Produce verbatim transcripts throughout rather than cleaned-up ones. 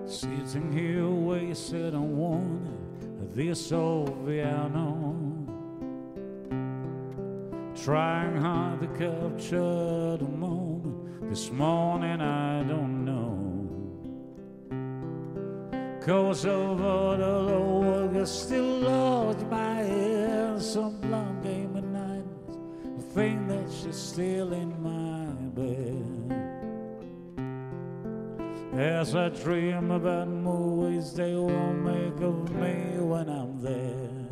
Sitting here wasted on one, this old piano, trying hard to capture the moment. This morning I don't know, 'cause over the Lord I still lost my head. Some blonde game of nights, I think that she's still in my bed. As I dream about movies they won't make of me when I'm there,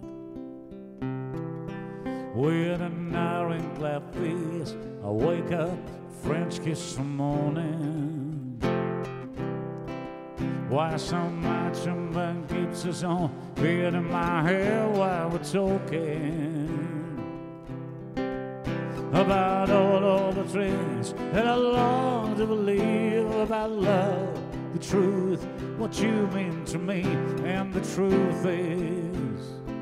with an ironclad face I wake up, French kiss the morning. Why so much a man keeps us on beat in my hair while we're talking about all of the things that I long to believe about love, the truth, what you mean to me. And the truth is,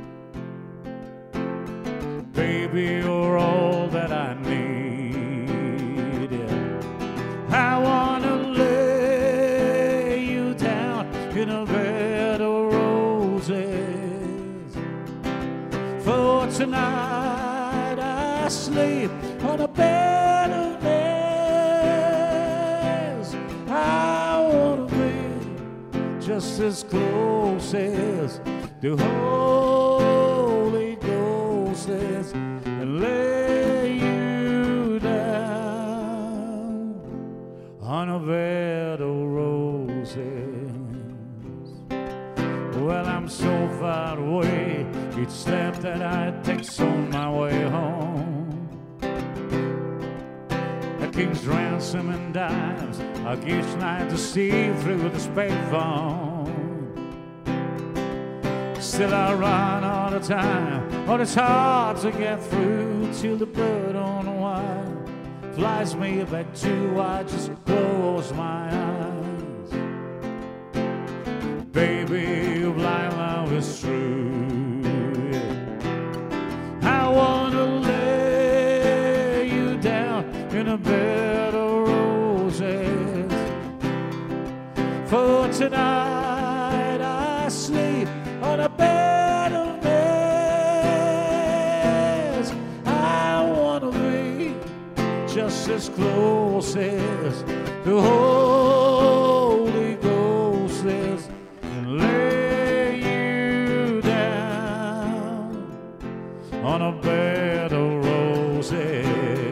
baby, you're all that I need. I wanna lay you down in a bed of roses, for tonight I sleep on a bed of nails. I wanna be just as close as the Holy Ghost is, and lay you down on a bed of roses. Well, I'm so far away, each step that I take's on my way home. King's ransom and dimes I each night to see through the payphone. Still I run all the time, but it's hard to get through till the bird on the wire flies me back to. I just close my eyes. Baby, blind love is true. I wanna lay you down in a bed of roses, for tonight I sleep on a bed of nails. I wanna be just as close as the Holy Ghost is, and lay you down on a bed of roses.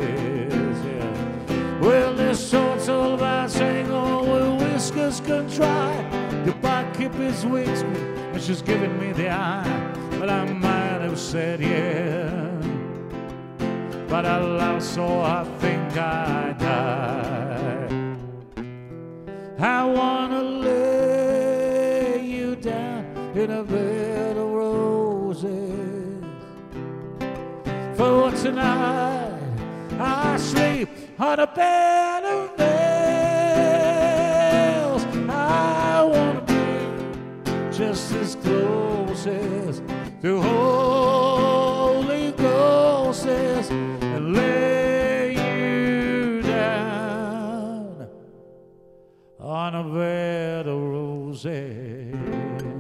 Well, this song's all about saying all the whiskers can try. The barkeeper's with me, and she's giving me the eye. But I might have said yeah, but I love so I think I died. I wanna lay you down in a bed of roses, for tonight I sleep on a bed of nails. I wanna be just as close as the Holy Ghost is, and lay you down on a bed of roses.